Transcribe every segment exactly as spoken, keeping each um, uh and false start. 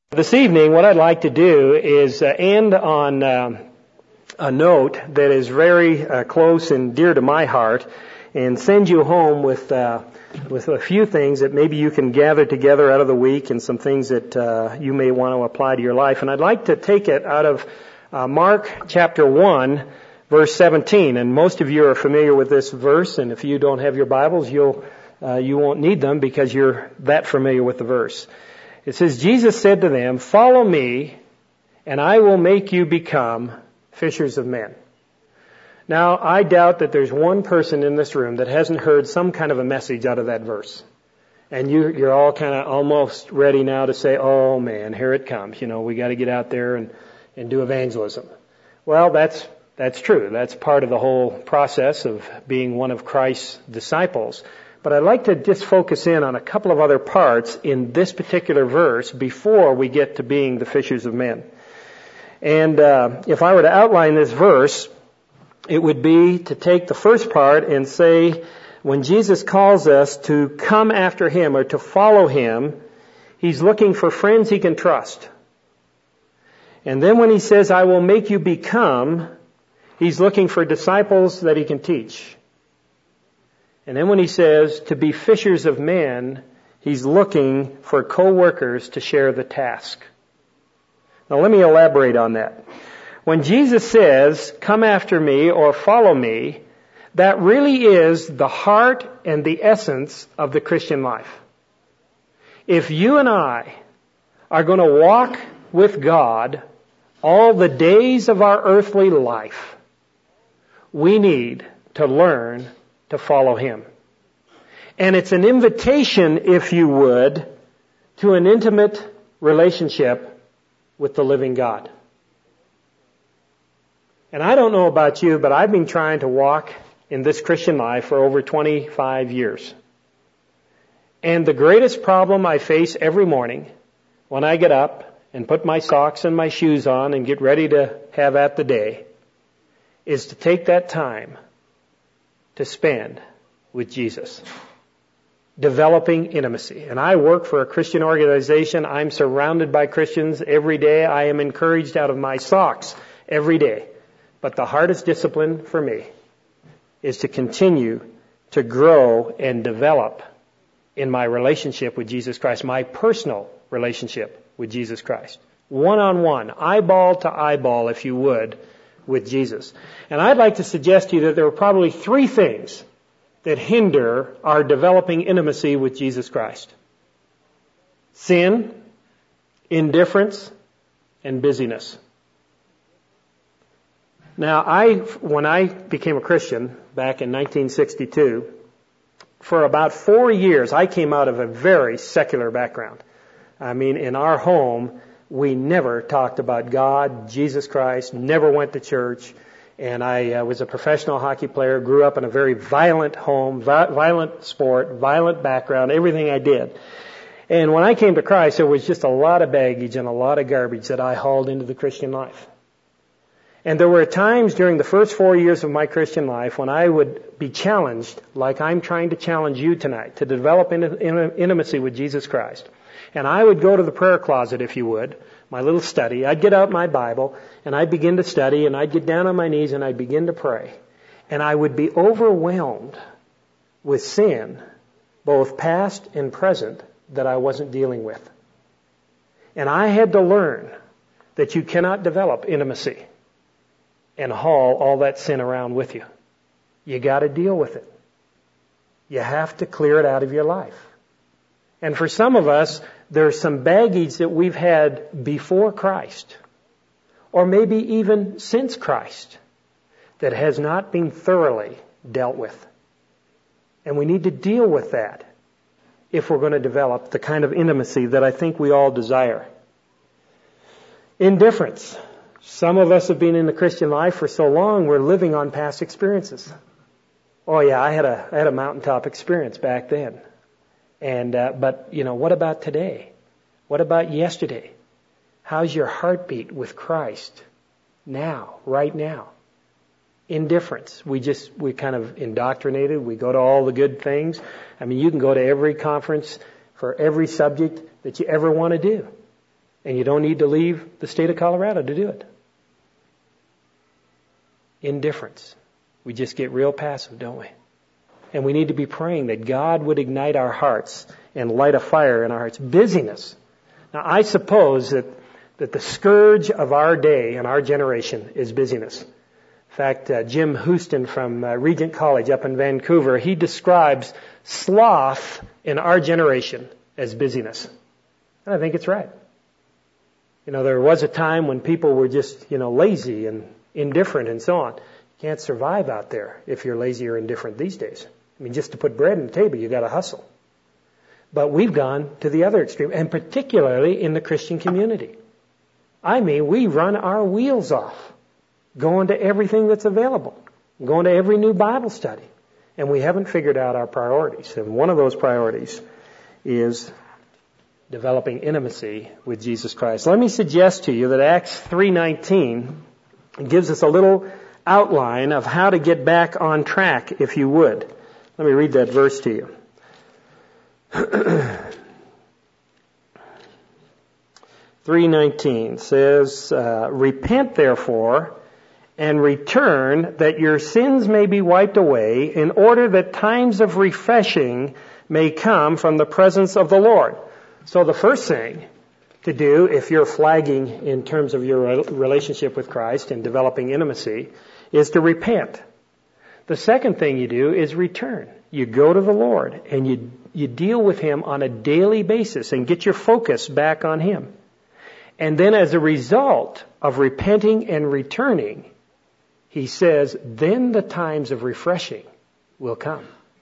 This evening, what I'd like to do is uh, end on um, a note that is very uh, close and dear to my heart, and send you home with uh, with a few things that maybe you can gather together out of the week, and some things that uh, you may want to apply to your life. And I'd like to take it out of uh, Mark chapter one, verse seventeen. And most of you are familiar with this verse, and if you don't have your Bibles, you'll uh, you won't need them because you're that familiar with the verse. It says, Jesus said to them, "Follow me, and I will make you become fishers of men." Now, I doubt that there's one person in this room that hasn't heard some kind of a message out of that verse. And you, you're all kind of almost ready now to say, "Oh man, here it comes. You know, we got to get out there and, and do evangelism." Well, that's, that's true. That's part of the whole process of being one of Christ's disciples. But I'd like to just focus in on a couple of other parts in this particular verse before we get to being the fishers of men. And uh, if I were to outline this verse, it would be to take the first part and say, when Jesus calls us to come after Him or to follow Him, He's looking for friends He can trust. And then when He says, "I will make you become," He's looking for disciples that He can teach. And then when He says to be fishers of men, He's looking for co-workers to share the task. Now let me elaborate on that. When Jesus says, "Come after me," or "follow me," that really is the heart and the essence of the Christian life. If you and I are going to walk with God all the days of our earthly life, we need to learn to follow Him. And it's an invitation, if you would, to an intimate relationship with the living God. And I don't know about you, but I've been trying to walk in this Christian life for over twenty-five years. And the greatest problem I face every morning when I get up and put my socks and my shoes on and get ready to have at the day is to take that time to spend with Jesus, developing intimacy. And I work for a Christian organization. I'm surrounded by Christians every day. I am encouraged out of my socks every day. But the hardest discipline for me is to continue to grow and develop in my relationship with Jesus Christ, my personal relationship with Jesus Christ. One-on-one, eyeball to eyeball, if you would, with Jesus. And I'd like to suggest to you that there are probably three things that hinder our developing intimacy with Jesus Christ: sin, indifference, and busyness. Now, I, when I became a Christian back in nineteen sixty-two, for about four years, I came out of a very secular background. I mean, in our home, we never talked about God, Jesus Christ, never went to church. And I uh, was a professional hockey player, grew up in a very violent home, vi- violent sport, violent background, everything I did. And when I came to Christ, there was just a lot of baggage and a lot of garbage that I hauled into the Christian life. And there were times during the first four years of my Christian life when I would be challenged, like I'm trying to challenge you tonight, to develop in- in- intimacy with Jesus Christ. And I would go to the prayer closet, if you would, my little study. I'd get out my Bible, and I'd begin to study, and I'd get down on my knees, and I'd begin to pray. And I would be overwhelmed with sin, both past and present, that I wasn't dealing with. And I had to learn that you cannot develop intimacy and haul all that sin around with you. You got to deal with it. You have to clear it out of your life. And for some of us, there's some baggage that we've had before Christ, or maybe even since Christ, that has not been thoroughly dealt with. And we need to deal with that if we're going to develop the kind of intimacy that I think we all desire. Indifference. Some of us have been in the Christian life for so long, we're living on past experiences. Oh yeah, I had a, I had a mountaintop experience back then. And, uh, but, you know, what about today? What about yesterday? How's your heartbeat with Christ now, right now? Indifference. We just, we kind of indoctrinated. We go to all the good things. I mean, you can go to every conference for every subject that you ever want to do. And you don't need to leave the state of Colorado to do it. Indifference. We just get real passive, don't we? And we need to be praying that God would ignite our hearts and light a fire in our hearts. Busyness. Now, I suppose that, that the scourge of our day and our generation is busyness. In fact, uh, Jim Houston from uh, Regent College up in Vancouver, he describes sloth in our generation as busyness. And I think it's right. You know, there was a time when people were just, you know, lazy and indifferent and so on. You can't survive out there if you're lazy or indifferent these days. I mean, just to put bread on the table, you got to hustle. But we've gone to the other extreme, and particularly in the Christian community. I mean, we run our wheels off, going to everything that's available, going to every new Bible study, and we haven't figured out our priorities. And one of those priorities is developing intimacy with Jesus Christ. Let me suggest to you that Acts three nineteen gives us a little outline of how to get back on track, if you would. Let me read that verse to you. three nineteen says, uh, repent therefore and return that your sins may be wiped away in order that times of refreshing may come from the presence of the Lord. So the first thing to do if you're flagging in terms of your relationship with Christ and developing intimacy is to repent. The second thing you do is return. You go to the Lord and you you deal with Him on a daily basis and get your focus back on Him. And then as a result of repenting and returning, He says, then the times of refreshing will come.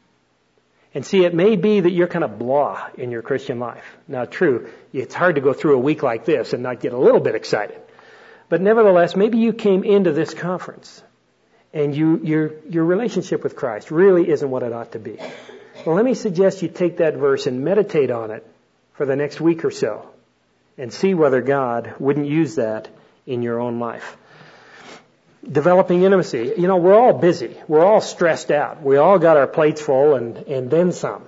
And see, it may be that you're kind of blah in your Christian life. Now, true, it's hard to go through a week like this and not get a little bit excited. But nevertheless, maybe you came into this conference and you, your, your relationship with Christ really isn't what it ought to be. Well, let me suggest you take that verse and meditate on it for the next week or so and see whether God wouldn't use that in your own life. Developing intimacy. You know, we're all busy. We're all stressed out. We all got our plates full and, and then some.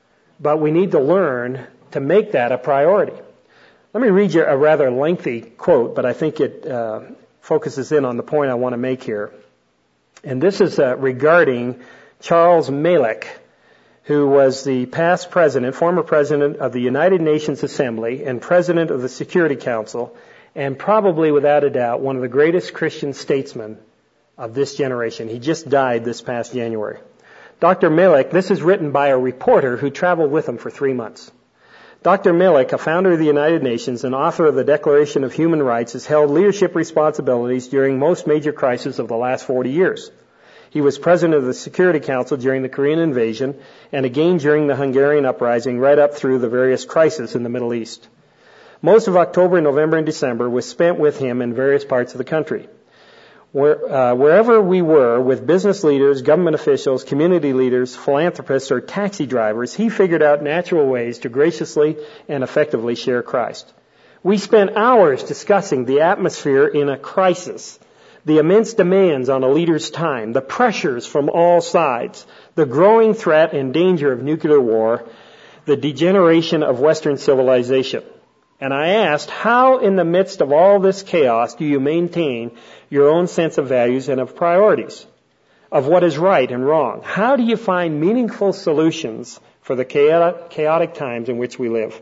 But we need to learn to make that a priority. Let me read you a rather lengthy quote, but I think it uh, focuses in on the point I want to make here. And this is uh, regarding Charles Malik, who was the past president, former president of the United Nations Assembly and president of the Security Council, and probably without a doubt one of the greatest Christian statesmen of this generation. He just died this past January. Doctor Malik, this is written by a reporter who traveled with him for three months. Doctor Malik, a founder of the United Nations and author of the Declaration of Human Rights, has held leadership responsibilities during most major crises of the last forty years. He was president of the Security Council during the Korean invasion and again during the Hungarian uprising right up through the various crises in the Middle East. Most of October, November, and December was spent with him in various parts of the country. Where, uh, wherever we were with business leaders, government officials, community leaders, philanthropists, or taxi drivers, he figured out natural ways to graciously and effectively share Christ. We spent hours discussing the atmosphere in a crisis, the immense demands on a leader's time, the pressures from all sides, the growing threat and danger of nuclear war, the degeneration of Western civilization. And I asked, how in the midst of all this chaos do you maintain your own sense of values and of priorities, of what is right and wrong? How do you find meaningful solutions for the chaotic, chaotic times in which we live?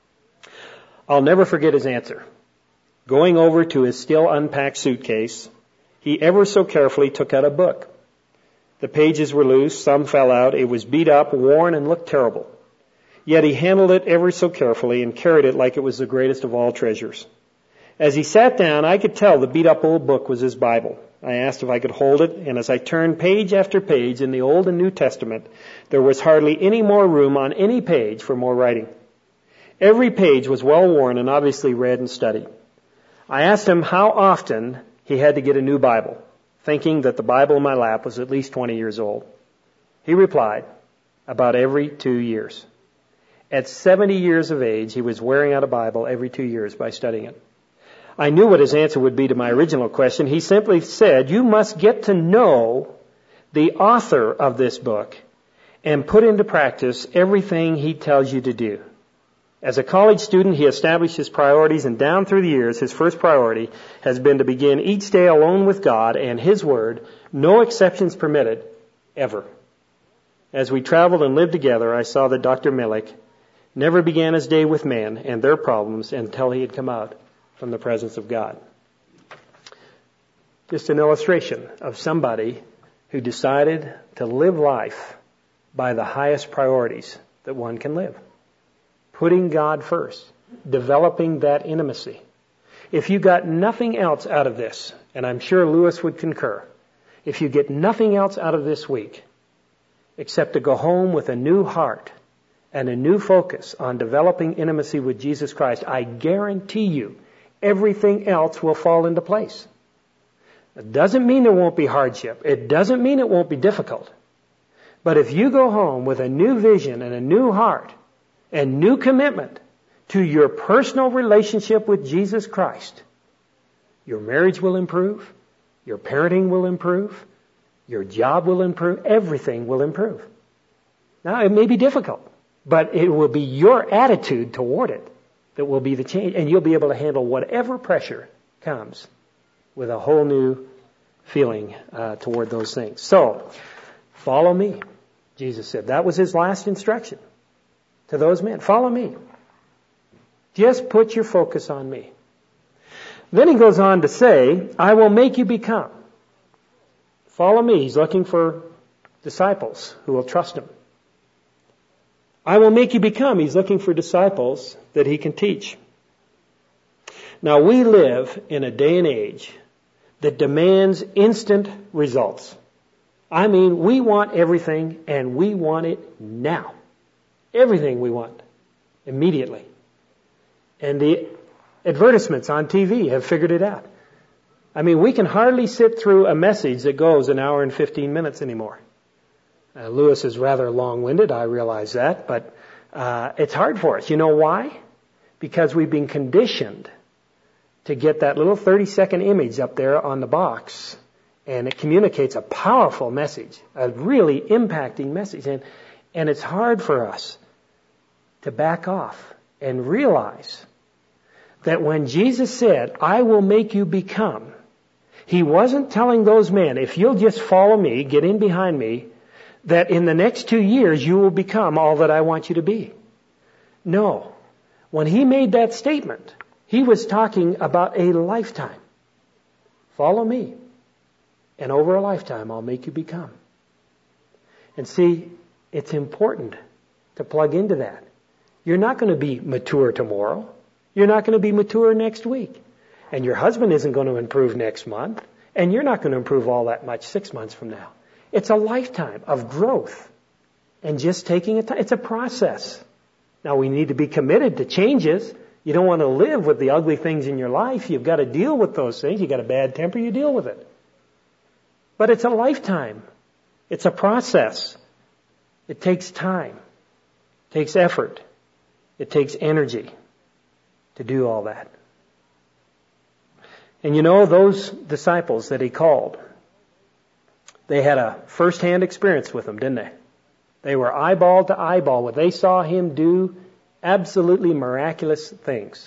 I'll never forget his answer. Going over to his still unpacked suitcase, he ever so carefully took out a book. The pages were loose, some fell out, it was beat up, worn, and looked terrible. Yet he handled it ever so carefully and carried it like it was the greatest of all treasures. As he sat down, I could tell the beat-up old book was his Bible. I asked if I could hold it, and as I turned page after page in the Old and New Testament, there was hardly any more room on any page for more writing. Every page was well worn and obviously read and studied. I asked him how often he had to get a new Bible, thinking that the Bible in my lap was at least twenty years old. He replied, about every two years. At seventy years of age, he was wearing out a Bible every two years by studying it. I knew what his answer would be to my original question. He simply said, you must get to know the author of this book and put into practice everything he tells you to do. As a college student, he established his priorities, and down through the years, his first priority has been to begin each day alone with God and His Word, no exceptions permitted, ever. As we traveled and lived together, I saw that Doctor Milik never began his day with men and their problems until he had come out from the presence of God. Just an illustration of somebody who decided to live life by the highest priorities that one can live. Putting God first, developing that intimacy. If you got nothing else out of this, and I'm sure Lewis would concur, if you get nothing else out of this week except to go home with a new heart and a new focus on developing intimacy with Jesus Christ, I guarantee you everything else will fall into place. It doesn't mean there won't be hardship. It doesn't mean it won't be difficult. But if you go home with a new vision and a new heart and new commitment to your personal relationship with Jesus Christ, your marriage will improve, your parenting will improve, your job will improve, everything will improve. Now, it may be difficult, but it will be your attitude toward it that will be the change, and you'll be able to handle whatever pressure comes with a whole new feeling uh, toward those things. So, follow me, Jesus said. That was his last instruction to those men. Follow me. Just put your focus on me. Then he goes on to say, I will make you become. Follow me. He's looking for disciples who will trust him. I will make you become. He's looking for disciples that he can teach. Now, we live in a day and age that demands instant results. I mean, we want everything, and we want it now. Everything we want, immediately. And the advertisements on T V have figured it out. I mean, we can hardly sit through a message that goes an hour and fifteen minutes anymore. Uh, Lewis is rather long-winded, I realize that, but uh, it's hard for us. You know why? Because we've been conditioned to get that little thirty-second image up there on the box, and it communicates a powerful message, a really impacting message. And, and it's hard for us to back off and realize that when Jesus said, I will make you become, he wasn't telling those men, if you'll just follow me, get in behind me, that in the next two years you will become all that I want you to be. No. When he made that statement, he was talking about a lifetime. Follow me, and over a lifetime I'll make you become. And see, it's important to plug into that. You're not going to be mature tomorrow. You're not going to be mature next week. And your husband isn't going to improve next month. And you're not going to improve all that much six months from now. It's a lifetime of growth. And just taking it, it's a process. Now, we need to be committed to changes. You don't want to live with the ugly things in your life. You've got to deal with those things. You've got a bad temper, you deal with it. But it's a lifetime. It's a process. It takes time. It takes effort. It takes energy to do all that. And you know, those disciples that he called, they had a first-hand experience with him, didn't they? They were eyeball to eyeball with. They saw him do absolutely miraculous things.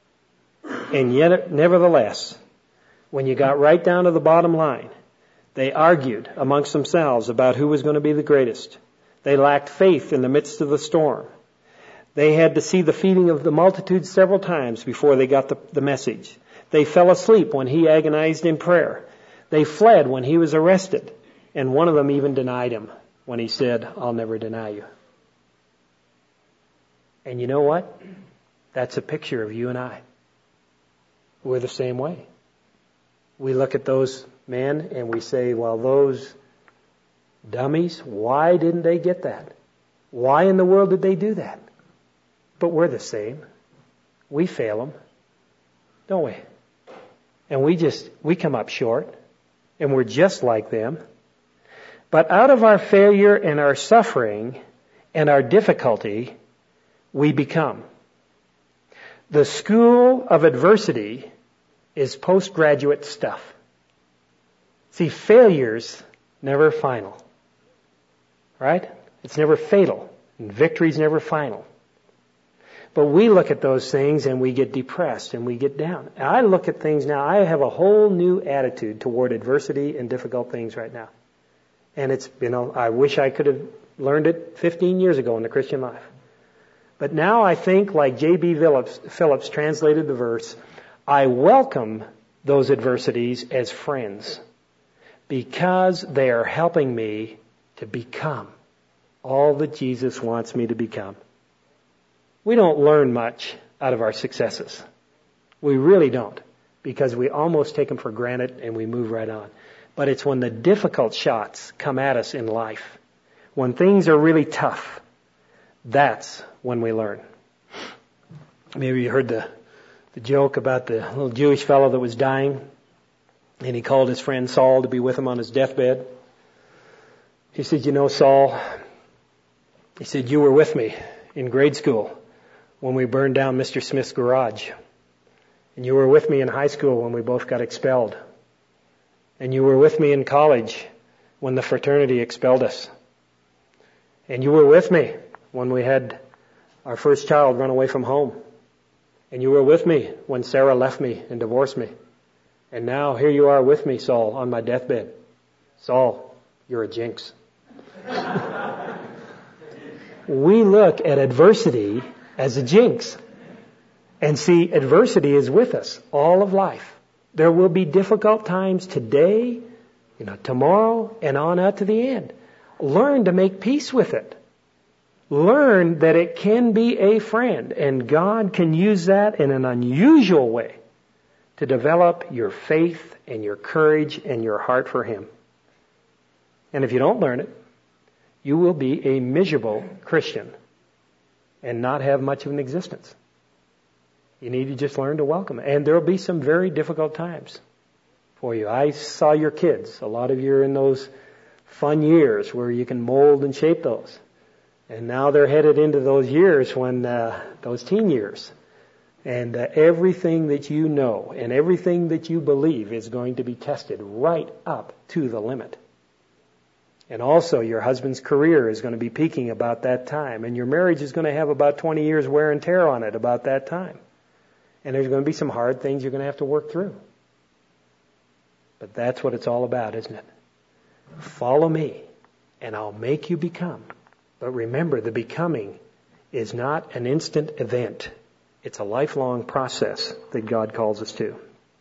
And yet, nevertheless, when you got right down to the bottom line, they argued amongst themselves about who was going to be the greatest. They lacked faith in the midst of the storm. They had to see the feeding of the multitude several times before they got the, the message. They fell asleep when he agonized in prayer. They fled when he was arrested. And one of them even denied him when he said, I'll never deny you. And you know what? That's a picture of you and I. We're the same way. We look at those men and we say, well, those dummies, why didn't they get that? Why in the world did they do that? But we're the same. We fail them, don't we? And we just, we come up short, and we're just like them. But out of our failure and our suffering and our difficulty, we become. The school of adversity is postgraduate stuff. See, failure's never final. Right? It's never fatal. And victory's never final. But we look at those things and we get depressed and we get down. I look at things now, I have a whole new attitude toward adversity and difficult things right now. And it's, you know, I wish I could have learned it fifteen years ago in the Christian life. But now I think, like J B Phillips, Phillips translated the verse, I welcome those adversities as friends because they are helping me to become all that Jesus wants me to become. We don't learn much out of our successes. We really don't, because we almost take them for granted and we move right on. But it's when the difficult shots come at us in life, when things are really tough, that's when we learn. Maybe you heard the, the joke about the little Jewish fellow that was dying, and he called his friend Saul to be with him on his deathbed. He said, you know, Saul, he said, you were with me in grade school when we burned down Mister Smith's garage. And you were with me in high school when we both got expelled. And you were with me in college when the fraternity expelled us. And you were with me when we had our first child run away from home. And you were with me when Sarah left me and divorced me. And now here you are with me, Saul, on my deathbed. Saul, you're a jinx. We look at adversity as a jinx. And see, adversity is with us all of life. There will be difficult times today, you know, tomorrow, and on out to the end. Learn to make peace with it. Learn that it can be a friend, and God can use that in an unusual way to develop your faith and your courage and your heart for Him. And if you don't learn it, you will be a miserable Christian and not have much of an existence. You need to just learn to welcome it. And there will be some very difficult times for you. I saw your kids. A lot of you are in those fun years where you can mold and shape those. And now they're headed into those years when, uh, those teen years. And uh, everything that you know and everything that you believe is going to be tested right up to the limit. And also your husband's career is going to be peaking about that time. And your marriage is going to have about twenty years wear and tear on it about that time. And there's going to be some hard things you're going to have to work through. But that's what it's all about, isn't it? Follow me, and I'll make you become. But remember, the becoming is not an instant event. It's a lifelong process that God calls us to.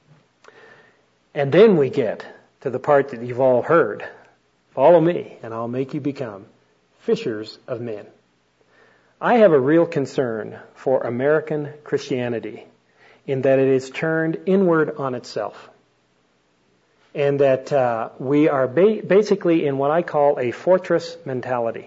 And then we get to the part that you've all heard. Follow me, and I'll make you become fishers of men. I have a real concern for American Christianity in that it is turned inward on itself. And that uh, we are ba- basically in what I call a fortress mentality.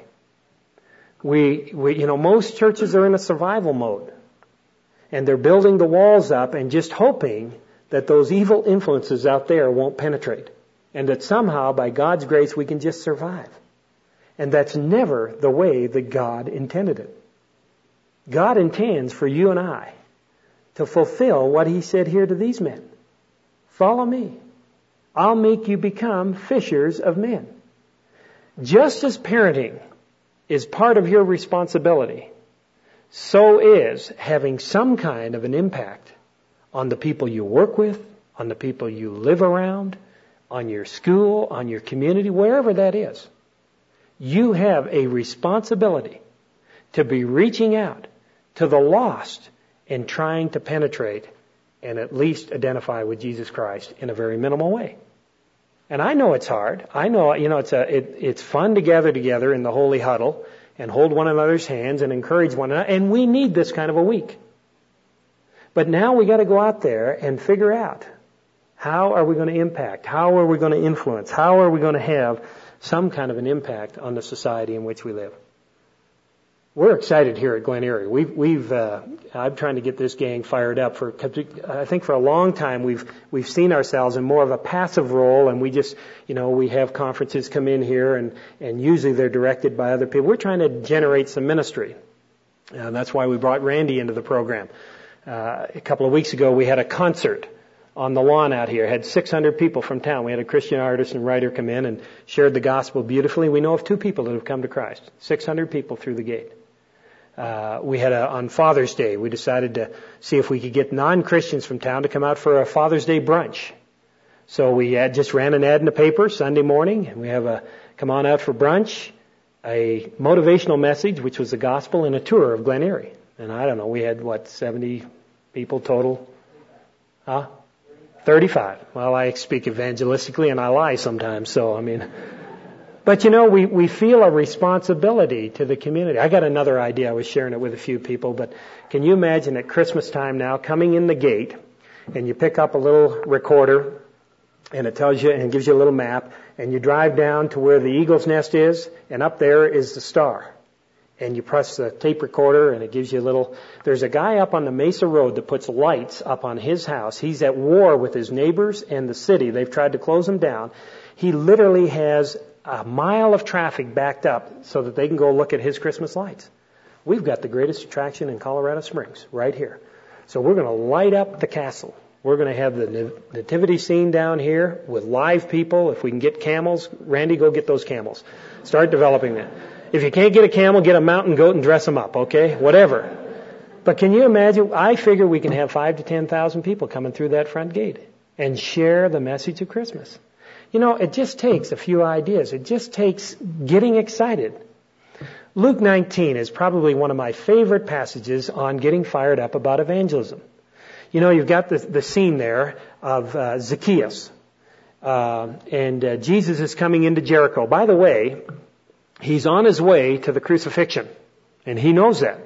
We, we, you know, most churches are in a survival mode. And they're building the walls up and just hoping that those evil influences out there won't penetrate. And that somehow, by God's grace, we can just survive. And that's never the way that God intended it. God intends for you and I to fulfill what He said here to these men. Follow me. I'll make you become fishers of men. Just as parenting is part of your responsibility, so is having some kind of an impact on the people you work with, on the people you live around, on your school, on your community, wherever that is. You have a responsibility to be reaching out to the lost and trying to penetrate and at least identify with Jesus Christ in a very minimal way. And I know it's hard. I know, you know, it's a, it, it's fun to gather together in the holy huddle and hold one another's hands and encourage one another. And we need this kind of a week. But now we got to go out there and figure out, how are we going to impact? How are we going to influence? How are we going to have some kind of an impact on the society in which we live? We're excited here at Glen Erie. We've, we've, uh, I'm trying to get this gang fired up for, I think for a long time we've, we've seen ourselves in more of a passive role, and we just, you know, we have conferences come in here and, and usually they're directed by other people. We're trying to generate some ministry. Uh, that's why we brought Randy into the program. Uh, a couple of weeks ago we had a concert on the lawn out here. Had six hundred people from town. We had a Christian artist and writer come in and shared the gospel beautifully. We know of two people that have come to Christ. six hundred people through the gate. Uh, we had a, on Father's Day, we decided to see if we could get non-Christians from town to come out for a Father's Day brunch. So we had just ran an ad in the paper Sunday morning, and we have a come on out for brunch, a motivational message, which was the gospel, and a tour of Glen Erie. And I don't know, we had, what, seventy people total? Huh? thirty-five. Well, I speak evangelistically and I lie sometimes, so I mean... But you know, we, we feel a responsibility to the community. I got another idea. I was sharing it with a few people, but can you imagine at Christmas time now, coming in the gate, and you pick up a little recorder, and it tells you and gives you a little map, and you drive down to where the eagle's nest is, and up there is the star. And you press the tape recorder, and it gives you a little... There's a guy up on the Mesa Road that puts lights up on his house. He's at war with his neighbors and the city. They've tried to close him down. He literally has a mile of traffic backed up so that they can go look at his Christmas lights. We've got the greatest attraction in Colorado Springs right here. So we're going to light up the castle. We're going to have the nativity scene down here with live people. If we can get camels, Randy, go get those camels. Start developing that. If you can't get a camel, get a mountain goat and dress them up, okay? Whatever. But can you imagine? I figure we can have five to ten thousand people coming through that front gate and share the message of Christmas. You know, it just takes a few ideas. It just takes getting excited. Luke nineteen is probably one of my favorite passages on getting fired up about evangelism. You know, you've got the, the scene there of uh, Zacchaeus. Uh, and uh, Jesus is coming into Jericho. By the way, he's on his way to the crucifixion. And he knows that.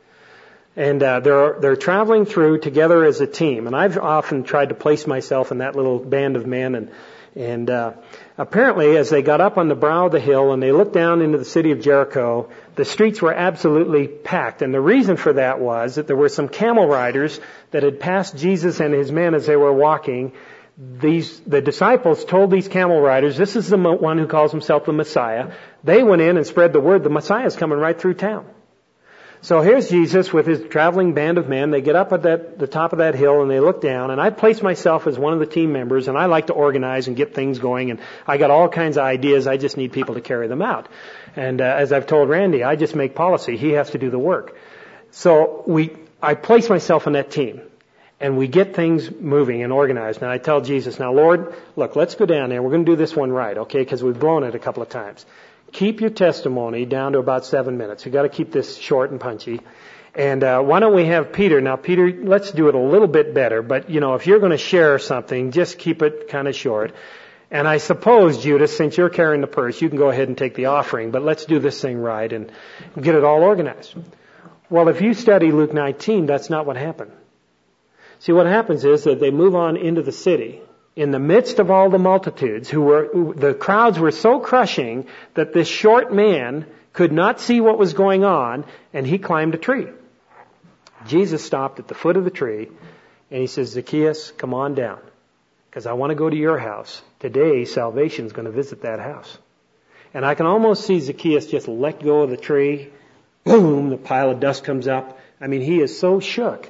And uh, they're they're traveling through together as a team. And I've often tried to place myself in that little band of men. And And uh, apparently, as they got up on the brow of the hill and they looked down into the city of Jericho, the streets were absolutely packed. And the reason for that was that there were some camel riders that had passed Jesus and his men as they were walking. These the disciples told these camel riders, "This is the one who calls himself the Messiah." They went in and spread the word, the Messiah is coming right through town. So here's Jesus with his traveling band of men. They get up at that, the top of that hill and they look down, and I place myself as one of the team members, and I like to organize and get things going, and I got all kinds of ideas. I just need people to carry them out. And uh, as I've told Randy, I just make policy. He has to do the work. So we, I place myself in that team, and we get things moving and organized. And I tell Jesus, now Lord, look, let's go down there. We're going to do this one right, okay, because we've blown it a couple of times. Keep your testimony down to about seven minutes. You've got to keep this short and punchy. And uh, why don't we have Peter? Now, Peter, let's do it a little bit better. But, you know, if you're going to share something, just keep it kind of short. And I suppose, Judas, since you're carrying the purse, you can go ahead and take the offering. But let's do this thing right and get it all organized. Well, if you study Luke nineteen, that's not what happened. See, what happens is that they move on into the city. In the midst of all the multitudes, who were, who, the crowds were so crushing that this short man could not see what was going on, and he climbed a tree. Jesus stopped at the foot of the tree, and he says, Zacchaeus, come on down, because I want to go to your house. Today, salvation is going to visit that house. And I can almost see Zacchaeus just let go of the tree. Boom, the pile of dust comes up. I mean, he is so shook.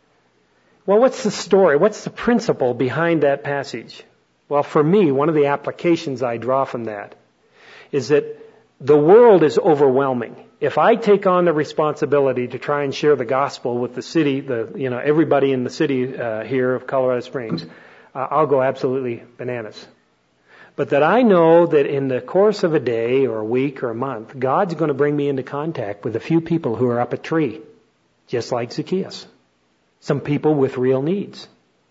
Well, what's the story? What's the principle behind that passage? Well, for me, one of the applications I draw from that is that the world is overwhelming. If I take on the responsibility to try and share the gospel with the city, the you know everybody in the city uh, here of Colorado Springs, uh, I'll go absolutely bananas. But that I know that in the course of a day or a week or a month, God's going to bring me into contact with a few people who are up a tree, just like Zacchaeus. Some people with real needs.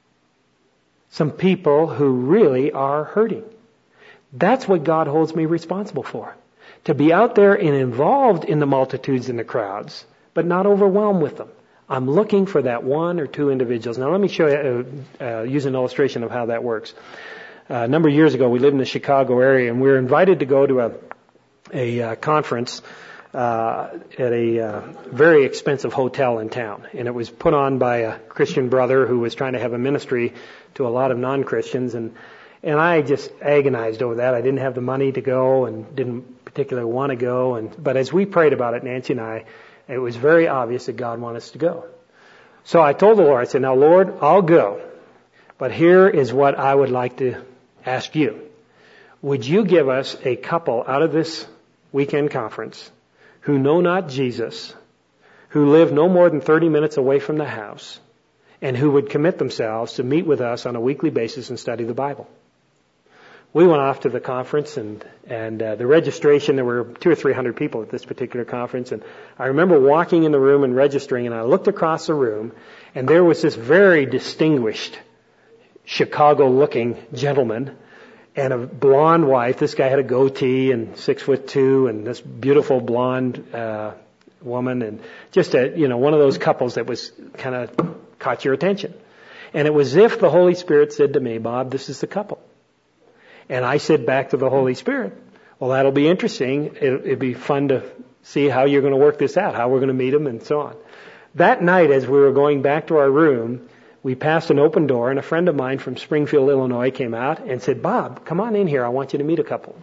Some people who really are hurting. That's what God holds me responsible for. To be out there and involved in the multitudes and the crowds, but not overwhelmed with them. I'm looking for that one or two individuals. Now let me show you, uh, uh, use an illustration of how that works. Uh, a number of years ago, we lived in the Chicago area, and we were invited to go to a, a uh, conference Uh, at a uh, very expensive hotel in town. And it was put on by a Christian brother who was trying to have a ministry to a lot of non-Christians. And, and I just agonized over that. I didn't have the money to go and didn't particularly want to go. And, but as we prayed about it, Nancy and I, it was very obvious that God wanted us to go. So I told the Lord, I said, now Lord, I'll go. But here is what I would like to ask you. Would you give us a couple out of this weekend conference who know not Jesus, who lived no more than thirty minutes away from the house and who would commit themselves to meet with us on a weekly basis and study the Bible. We went off to the conference, and and uh, the registration, there were two or three hundred people at this particular conference, and I remember walking in the room and registering, and I looked across the room, and there was this very distinguished Chicago-looking gentleman and a blonde wife. This guy had a goatee and six foot two, and this beautiful blonde uh, woman, and just a you know one of those couples that was kind of caught your attention. And it was as if the Holy Spirit said to me, Bob, this is the couple. And I said back to the Holy Spirit, well, that'll be interesting. It, it'd be fun to see how you're going to work this out, how we're going to meet them, and so on. That night, as we were going back to our room, we passed an open door, and a friend of mine from Springfield, Illinois came out and said, Bob, come on in here. I want you to meet a couple.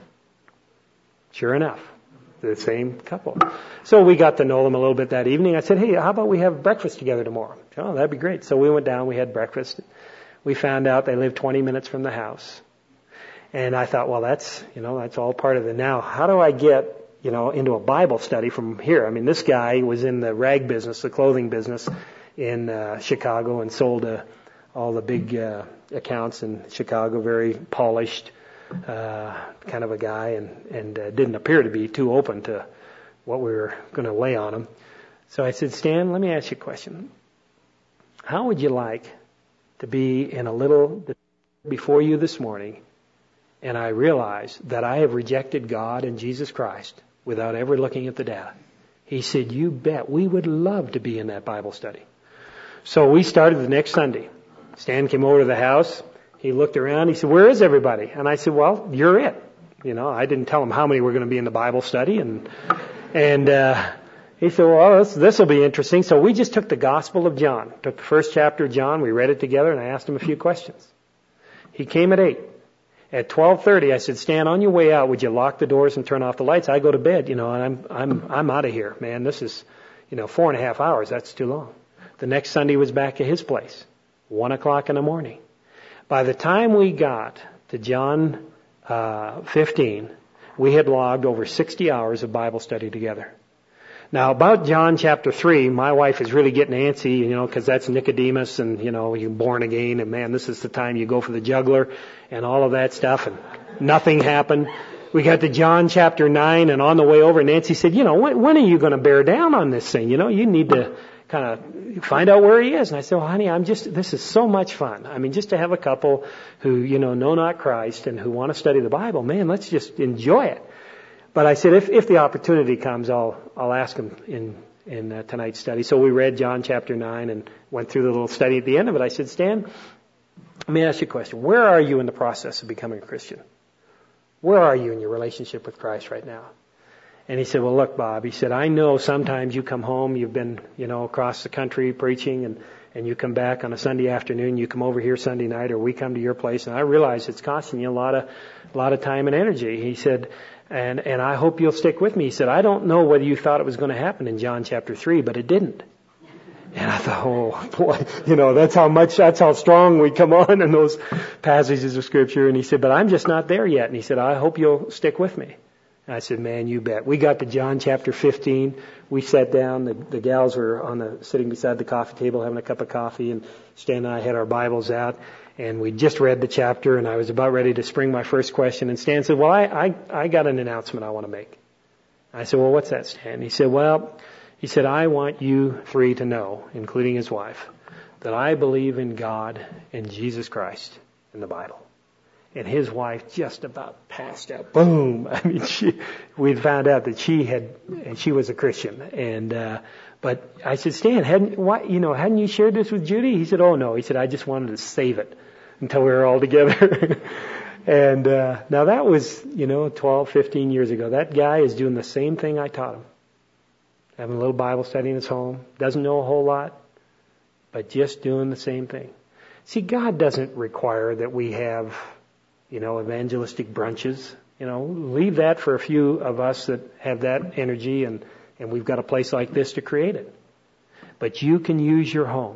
Sure enough, the same couple. So we got to know them a little bit that evening. I said, hey, how about we have breakfast together tomorrow? Oh, that'd be great. So we went down, we had breakfast. We found out they lived twenty minutes from the house. And I thought, well, that's, you know, that's all part of it. Now, how do I get, you know, into a Bible study from here? I mean, this guy was in the rag business, the clothing business in uh, Chicago, and sold uh, all the big uh, accounts in Chicago, very polished uh, kind of a guy, and, and uh, didn't appear to be too open to what we were going to lay on him. So I said, Stan, let me ask you a question. How would you like to be in a little before you this morning, and I realized that I have rejected God and Jesus Christ without ever looking at the data? He said, you bet, we would love to be in that Bible study. So we started the next Sunday. Stan came over to the house. He looked around. He said, where is everybody? And I said, well, you're it. You know, I didn't tell him how many were going to be in the Bible study. And and uh, he said, well, this will be interesting. So we just took the Gospel of John, took the first chapter of John. We read it together, and I asked him a few questions. He came at eight. At twelve thirty, I said, Stan, on your way out, would you lock the doors and turn off the lights? I go to bed, you know, and I'm I'm I'm out of here, man. This is, you know, four and a half hours. That's too long. The next Sunday was back at his place, one o'clock in the morning. By the time we got to John uh, fifteen, we had logged over sixty hours of Bible study together. Now, about John chapter three, my wife is really getting antsy, you know, because that's Nicodemus, and, you know, you're born again, and man, this is the time you go for the juggler and all of that stuff, and nothing happened. We got to John chapter nine, and on the way over, Nancy said, you know, when, when are you going to bear down on this thing? You know, you need to kind of find out where he is. And I said, well, honey, I'm just, this is so much fun. I mean, just to have a couple who, you know, know not Christ and who want to study the Bible, man, let's just enjoy it. But I said, if, if the opportunity comes, I'll, I'll ask him in, in uh, tonight's study. So we read John chapter nine and went through the little study at the end of it. I said, Stan, let me ask you a question. Where are you in the process of becoming a Christian? Where are you in your relationship with Christ right now? And he said, well, look, Bob, he said, I know sometimes you come home, you've been, you know, across the country preaching, and, and you come back on a Sunday afternoon, you come over here Sunday night, or we come to your place, and I realize it's costing you a lot of, a lot of time and energy. He said, and, and I hope you'll stick with me. He said, I don't know whether you thought it was going to happen in John chapter three, but it didn't. And I thought, oh boy, you know, that's how much, that's how strong we come on in those passages of Scripture. And he said, but I'm just not there yet. And he said, I hope you'll stick with me. And I said, man, you bet. We got to John chapter fifteen. We sat down. The, the gals were on the, sitting beside the coffee table having a cup of coffee. And Stan and I had our Bibles out. And we just read the chapter. And I was about ready to spring my first question. And Stan said, well, I, I, I got an announcement I want to make. I said, well, what's that, Stan? And he said, well, he said, I want you three to know, including his wife, that I believe in God and Jesus Christ in the Bible. And his wife just about passed out. Boom! I mean, she, we'd found out that she had, and she was a Christian. And, uh, but I said, Stan, hadn't, why, you know, hadn't you shared this with Judy? He said, oh no. He said, I just wanted to save it until we were all together. and, uh, now that was, you know, twelve, fifteen years ago. That guy is doing the same thing I taught him. Having a little Bible study in his home. Doesn't know a whole lot, but just doing the same thing. See, God doesn't require that we have, you know, evangelistic brunches. You know, leave that for a few of us that have that energy, and, and we've got a place like this to create it. But you can use your home.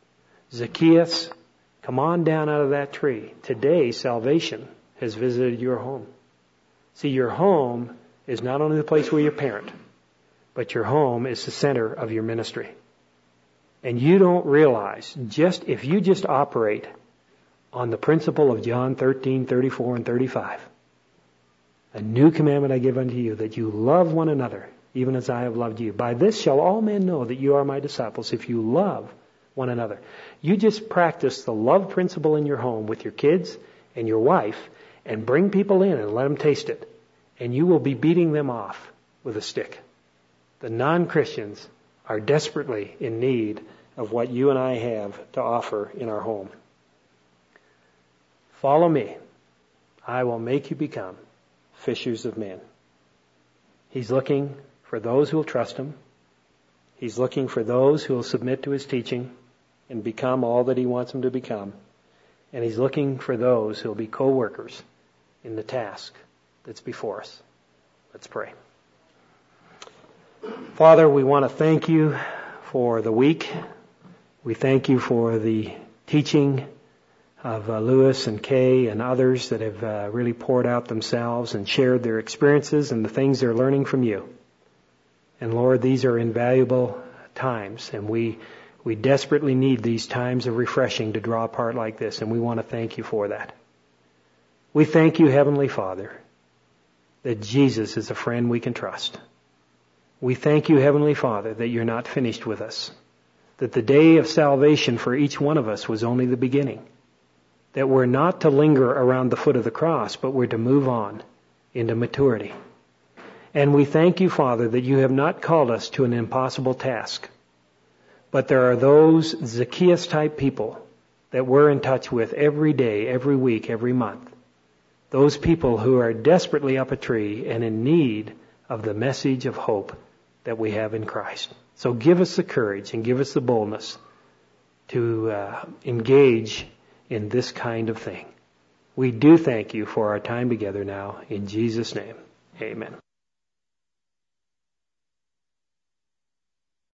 Zacchaeus, come on down out of that tree. Today, salvation has visited your home. See, your home is not only the place where you parent, but your home is the center of your ministry. And you don't realize, just if you just operate on the principle of John thirteen, thirty-four, and thirty-five, a new commandment I give unto you, that you love one another, even as I have loved you. By this shall all men know that you are my disciples, if you love one another. You just practice the love principle in your home with your kids and your wife, and bring people in and let them taste it. And you will be beating them off with a stick. The non-Christians are desperately in need of what you and I have to offer in our home. Follow me. I will make you become fishers of men. He's looking for those who will trust him. He's looking for those who will submit to his teaching and become all that he wants them to become. And he's looking for those who will be co-workers in the task that's before us. Let's pray. Father, we want to thank you for the week. We thank you for the teaching of uh, Lewis and Kay and others that have uh, really poured out themselves and shared their experiences and the things they're learning from you. And Lord, these are invaluable times, and we we desperately need these times of refreshing to draw apart like this, and we want to thank you for that. We thank you, Heavenly Father, that Jesus is a friend we can trust. We thank you, Heavenly Father, that you're not finished with us, that the day of salvation for each one of us was only the beginning, that we're not to linger around the foot of the cross, but we're to move on into maturity. And we thank you, Father, that you have not called us to an impossible task, but there are those Zacchaeus-type people that we're in touch with every day, every week, every month. Those people who are desperately up a tree and in need of the message of hope that we have in Christ. So give us the courage and give us the boldness to uh, engage in this kind of thing. We do thank you for our time together now. In Jesus' name, amen.